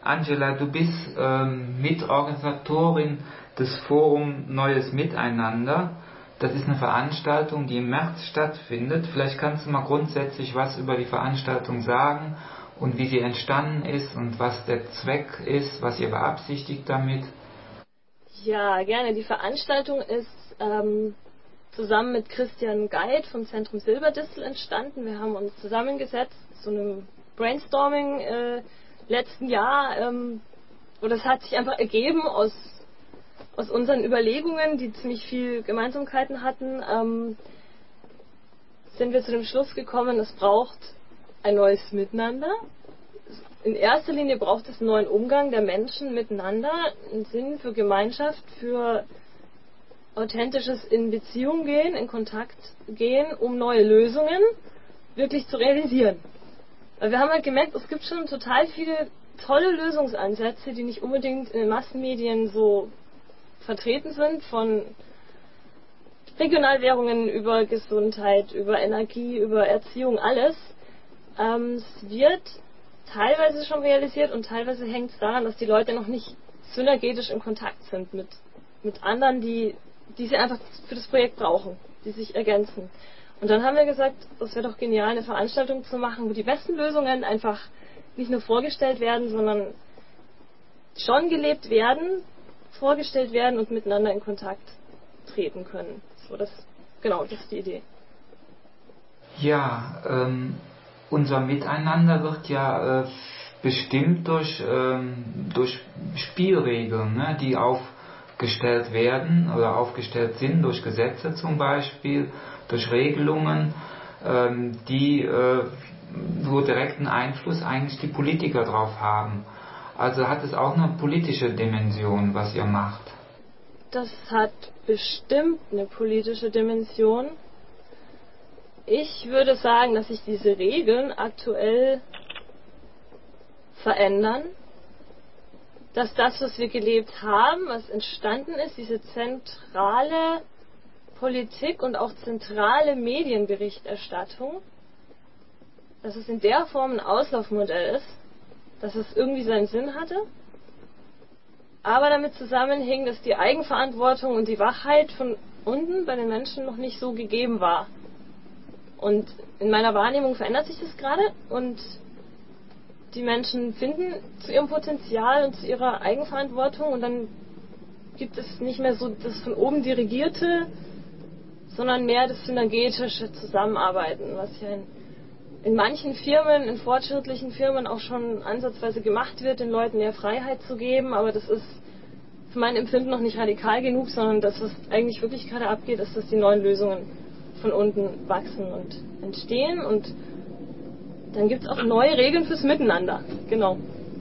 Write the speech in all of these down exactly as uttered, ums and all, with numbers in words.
Angela, du bist ähm, Mitorganisatorin des Forum Neues Miteinander. Das ist eine Veranstaltung, die im März stattfindet. Vielleicht kannst du mal grundsätzlich was über die Veranstaltung sagen und wie sie entstanden ist und was der Zweck ist, was ihr beabsichtigt damit. Ja, gerne. Die Veranstaltung ist ähm, zusammen mit Christian Geit vom Zentrum Silberdistel entstanden. Wir haben uns zusammengesetzt zu einem Brainstorming äh, letzten Jahr. Ähm, und das hat sich einfach ergeben aus, aus unseren Überlegungen, die ziemlich viel Gemeinsamkeiten hatten, ähm, sind wir zu dem Schluss gekommen, es braucht ein neues Miteinander. In erster Linie braucht es einen neuen Umgang der Menschen miteinander, einen Sinn für Gemeinschaft, für authentisches in Beziehung gehen, in Kontakt gehen, um neue Lösungen wirklich zu realisieren. Weil wir haben halt gemerkt, es gibt schon total viele tolle Lösungsansätze, die nicht unbedingt in den Massenmedien so vertreten sind, von Regionalwährungen über Gesundheit, über Energie, über Erziehung, alles. Ähm, es wird teilweise schon realisiert und teilweise hängt es daran, dass die Leute noch nicht synergetisch in Kontakt sind mit, mit anderen, die, die sie einfach für das Projekt brauchen, die sich ergänzen. Und dann haben wir gesagt, es wäre doch genial, eine Veranstaltung zu machen, wo die besten Lösungen einfach nicht nur vorgestellt werden, sondern schon gelebt werden, vorgestellt werden und miteinander in Kontakt treten können. So, das, genau, das ist die Idee. Ja, ähm, unser Miteinander wird ja äh, bestimmt durch, ähm, durch Spielregeln, ne, die aufgestellt werden oder aufgestellt sind, durch Gesetze zum Beispiel, durch Regelungen, ähm, die äh, wo direkten Einfluss eigentlich die Politiker drauf haben. Also hat es auch eine politische Dimension, was ihr macht? Das hat bestimmt eine politische Dimension. Ich würde sagen, dass sich diese Regeln aktuell verändern, dass das, was wir gelebt haben, was entstanden ist, diese zentrale Politik und auch zentrale Medienberichterstattung, dass es in der Form ein Auslaufmodell ist, dass es irgendwie seinen Sinn hatte, aber damit zusammenhing, dass die Eigenverantwortung und die Wachheit von unten bei den Menschen noch nicht so gegeben war. Und in meiner Wahrnehmung verändert sich das gerade und die Menschen finden zu ihrem Potenzial und zu ihrer Eigenverantwortung und dann gibt es nicht mehr so das von oben Dirigierte, sondern mehr das synergetische Zusammenarbeiten, was ja in, in manchen Firmen, in fortschrittlichen Firmen auch schon ansatzweise gemacht wird, den Leuten mehr Freiheit zu geben, aber das ist für mein Empfinden noch nicht radikal genug, sondern das, was eigentlich wirklich gerade abgeht, ist, dass die neuen Lösungen von unten wachsen und entstehen und dann gibt es auch neue Regeln fürs Miteinander. Genau.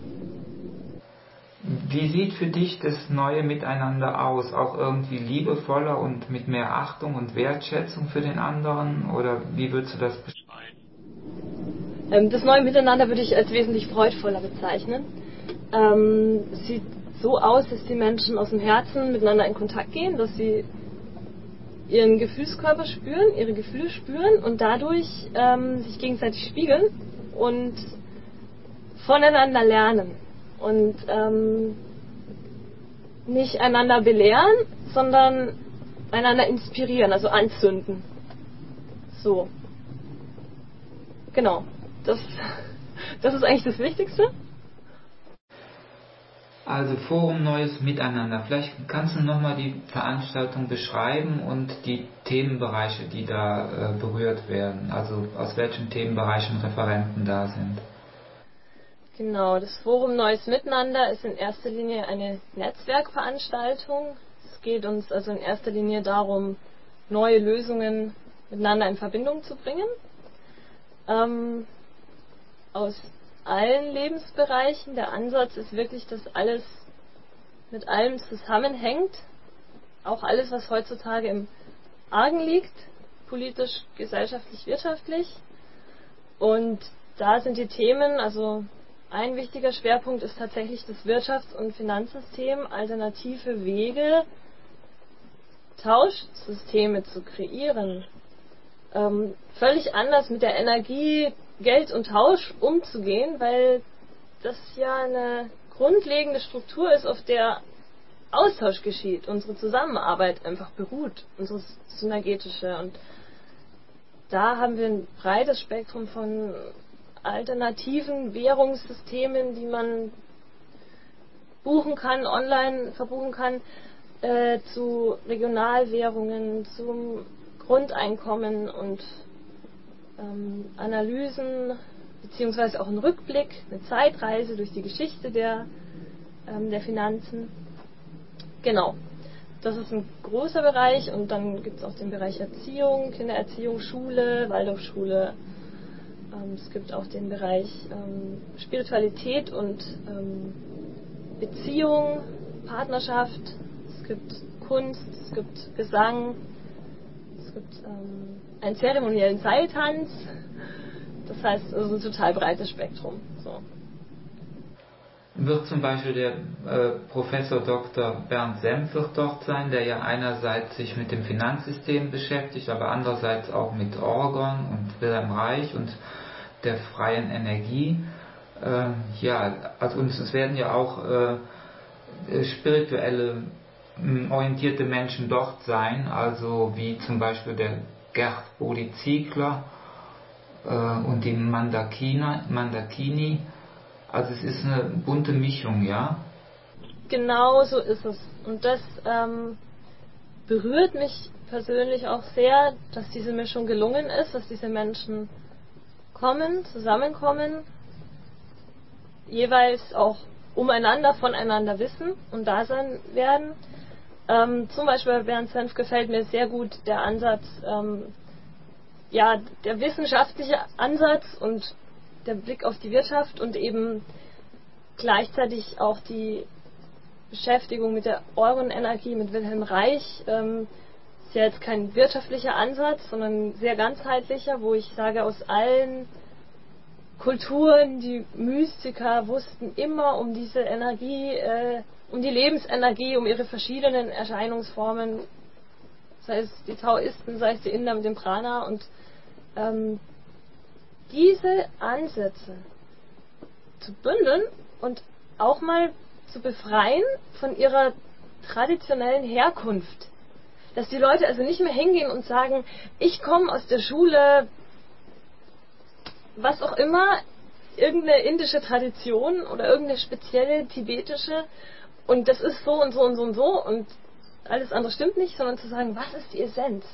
Wie sieht für dich das neue Miteinander aus? Auch irgendwie liebevoller und mit mehr Achtung und Wertschätzung für den anderen? Oder wie würdest du das beschreiben? Ähm, das neue Miteinander würde ich als wesentlich freudvoller bezeichnen. Ähm, es sieht so aus, dass die Menschen aus dem Herzen miteinander in Kontakt gehen, dass sie ihren Gefühlskörper spüren, ihre Gefühle spüren und dadurch ähm, sich gegenseitig spiegeln und voneinander lernen und ähm, nicht einander belehren, sondern einander inspirieren, also anzünden. So. Genau. Das, das ist eigentlich das Wichtigste. Also Forum Neues Miteinander. Vielleicht kannst du nochmal die Veranstaltung beschreiben und die Themenbereiche, die da äh, berührt werden. Also aus welchen Themenbereichen Referenten da sind. Genau, das Forum Neues Miteinander ist in erster Linie eine Netzwerkveranstaltung. Es geht uns also in erster Linie darum, neue Lösungen miteinander in Verbindung zu bringen. Ähm, aus allen Lebensbereichen. Der Ansatz ist wirklich, dass alles mit allem zusammenhängt. Auch alles, was heutzutage im Argen liegt, politisch, gesellschaftlich, wirtschaftlich. Und da sind die Themen, also ein wichtiger Schwerpunkt ist tatsächlich das Wirtschafts- und Finanzsystem, alternative Wege, Tauschsysteme zu kreieren. Ähm, völlig anders mit der Energie, Geld und Tausch umzugehen, weil das ja eine grundlegende Struktur ist, auf der Austausch geschieht, unsere Zusammenarbeit einfach beruht, unsere synergetische. Und da haben wir ein breites Spektrum von alternativen Währungssystemen, die man buchen kann, online verbuchen kann, äh, zu Regionalwährungen, zum Grundeinkommen und ähm, Analysen, beziehungsweise auch ein Rückblick, eine Zeitreise durch die Geschichte der, ähm, der Finanzen. Genau, das ist ein großer Bereich, und dann gibt es auch den Bereich Erziehung, Kindererziehung, Schule, Waldorfschule. Ähm, es gibt auch den Bereich ähm, Spiritualität und ähm, Beziehung, Partnerschaft. Es gibt Kunst, es gibt Gesang, es gibt ähm, einen zeremoniellen Seiltanz. Das heißt, es ist ein total breites Spektrum. So. Wird zum Beispiel der äh, Professor Doktor Bernd Senf wird dort sein, der ja einerseits sich mit dem Finanzsystem beschäftigt, aber andererseits auch mit Orgon und Wilhelm Reich und der freien Energie. Äh, ja, also und es werden ja auch äh, spirituelle orientierte Menschen dort sein, also wie zum Beispiel der Gerd Bodi-Ziegler äh, und die Mandakina, Mandakini. Also es ist eine bunte Mischung, ja? Genau so ist es. Und das ähm, berührt mich persönlich auch sehr, dass diese Mischung gelungen ist, dass diese Menschen kommen, zusammenkommen, jeweils auch umeinander, voneinander wissen und da sein werden. Ähm, zum Beispiel bei Bernd Senf gefällt mir sehr gut der Ansatz, ähm, ja, der wissenschaftliche Ansatz und der Blick auf die Wirtschaft und eben gleichzeitig auch die Beschäftigung mit der Orgon-Energie, mit Wilhelm Reich. Ähm, ist ja jetzt kein wirtschaftlicher Ansatz, sondern ein sehr ganzheitlicher, wo ich sage, aus allen Kulturen, die Mystiker wussten immer um diese Energie, äh, um die Lebensenergie, um ihre verschiedenen Erscheinungsformen, sei es die Taoisten, sei es die Inder mit dem Prana, und ähm, diese Ansätze zu bündeln und auch mal zu befreien von ihrer traditionellen Herkunft. Dass die Leute also nicht mehr hingehen und sagen, ich komme aus der Schule, was auch immer, irgendeine indische Tradition oder irgendeine spezielle tibetische, und das ist so und so und so und so und alles andere stimmt nicht, sondern zu sagen, was ist die Essenz?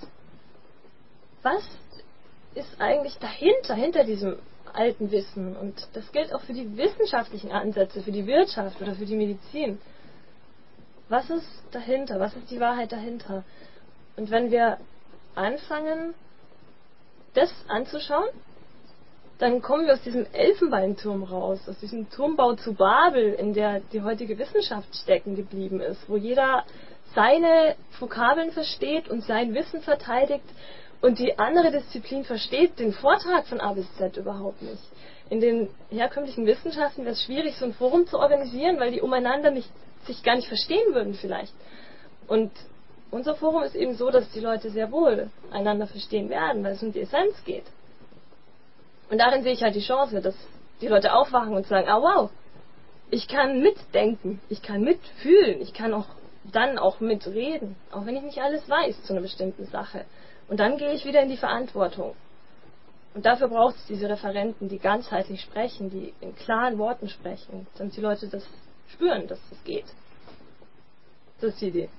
Was ist eigentlich dahinter, hinter diesem alten Wissen? Und das gilt auch für die wissenschaftlichen Ansätze, für die Wirtschaft oder für die Medizin. Was ist dahinter? Was ist die Wahrheit dahinter? Und wenn wir anfangen, das anzuschauen, dann kommen wir aus diesem Elfenbeinturm raus, aus diesem Turmbau zu Babel, in der die heutige Wissenschaft stecken geblieben ist, wo jeder seine Vokabeln versteht und sein Wissen verteidigt und die andere Disziplin versteht den Vortrag von A bis Z überhaupt nicht. In den herkömmlichen Wissenschaften wäre es schwierig, so ein Forum zu organisieren, weil die umeinander nicht, sich gar nicht verstehen würden vielleicht. Und unser Forum ist eben so, dass die Leute sehr wohl einander verstehen werden, weil es um die Essenz geht. Und darin sehe ich halt die Chance, dass die Leute aufwachen und sagen, ah wow, ich kann mitdenken, ich kann mitfühlen, ich kann auch dann auch mitreden, auch wenn ich nicht alles weiß zu einer bestimmten Sache. Und dann gehe ich wieder in die Verantwortung. Und dafür braucht es diese Referenten, die ganzheitlich sprechen, die in klaren Worten sprechen, damit die Leute das spüren, dass das geht. Das ist die Idee.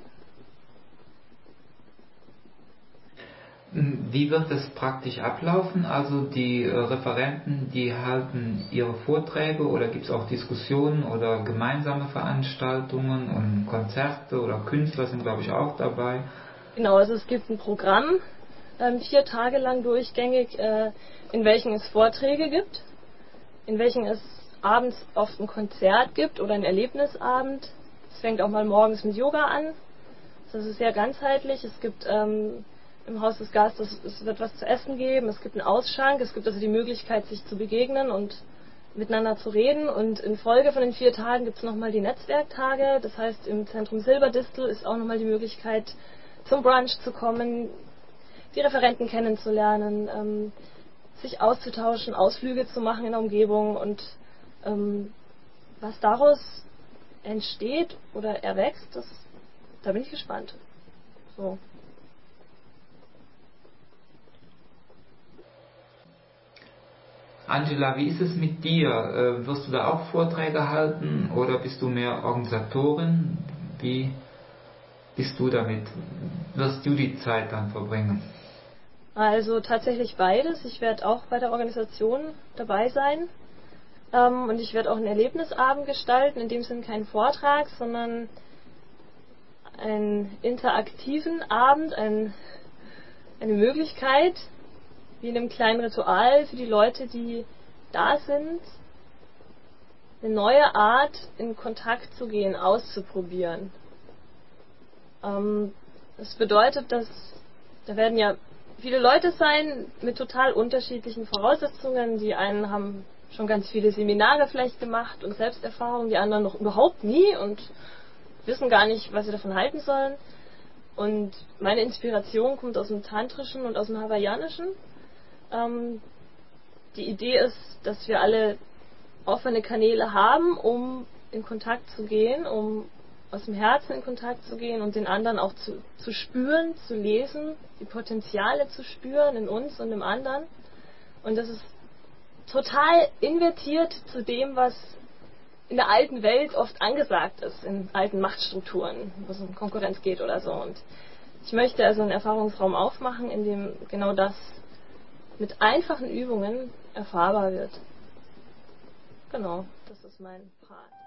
Wie wird es praktisch ablaufen? Also die äh, Referenten, die halten ihre Vorträge, oder gibt es auch Diskussionen oder gemeinsame Veranstaltungen und Konzerte, oder Künstler sind, glaube ich, auch dabei? Genau, also es gibt ein Programm, ähm, vier Tage lang durchgängig, äh, in welchen es Vorträge gibt, in welchen es abends oft ein Konzert gibt oder ein Erlebnisabend. Es fängt auch mal morgens mit Yoga an. Das ist sehr ganzheitlich. Es gibt ähm, im Haus des Gastes, es wird was zu essen geben, es gibt einen Ausschank, es gibt also die Möglichkeit, sich zu begegnen und miteinander zu reden. Und in Folge von den vier Tagen gibt es nochmal die Netzwerktage. Das heißt, im Zentrum Silberdistel ist auch nochmal die Möglichkeit, zum Brunch zu kommen, die Referenten kennenzulernen, ähm, sich auszutauschen, Ausflüge zu machen in der Umgebung. Und ähm, was daraus entsteht oder erwächst, das, da bin ich gespannt. So. Angela, wie ist es mit dir? Äh, wirst du da auch Vorträge halten oder bist du mehr Organisatorin? Wie bist du damit? Wirst du die Zeit dann verbringen? Also tatsächlich beides. Ich werde auch bei der Organisation dabei sein. Ähm, und ich werde auch einen Erlebnisabend gestalten, in dem Sinne keinen Vortrag, sondern einen interaktiven Abend, ein, eine Möglichkeit, wie in einem kleinen Ritual für die Leute, die da sind, eine neue Art in Kontakt zu gehen, auszuprobieren. Ähm, das bedeutet, dass da werden ja viele Leute sein mit total unterschiedlichen Voraussetzungen. Die einen haben schon ganz viele Seminare vielleicht gemacht und Selbsterfahrung, die anderen noch überhaupt nie und wissen gar nicht, was sie davon halten sollen. Und meine Inspiration kommt aus dem Tantrischen und aus dem Hawaiianischen. Ähm, die Idee ist, dass wir alle offene Kanäle haben, um in Kontakt zu gehen, um aus dem Herzen in Kontakt zu gehen und den anderen auch zu, zu spüren, zu lesen, die Potenziale zu spüren in uns und im anderen. Und das ist total invertiert zu dem, was in der alten Welt oft angesagt ist, in alten Machtstrukturen, wo es um Konkurrenz geht oder so. Und ich möchte also einen Erfahrungsraum aufmachen, in dem genau das mit einfachen Übungen erfahrbar wird. Genau, das ist mein Part.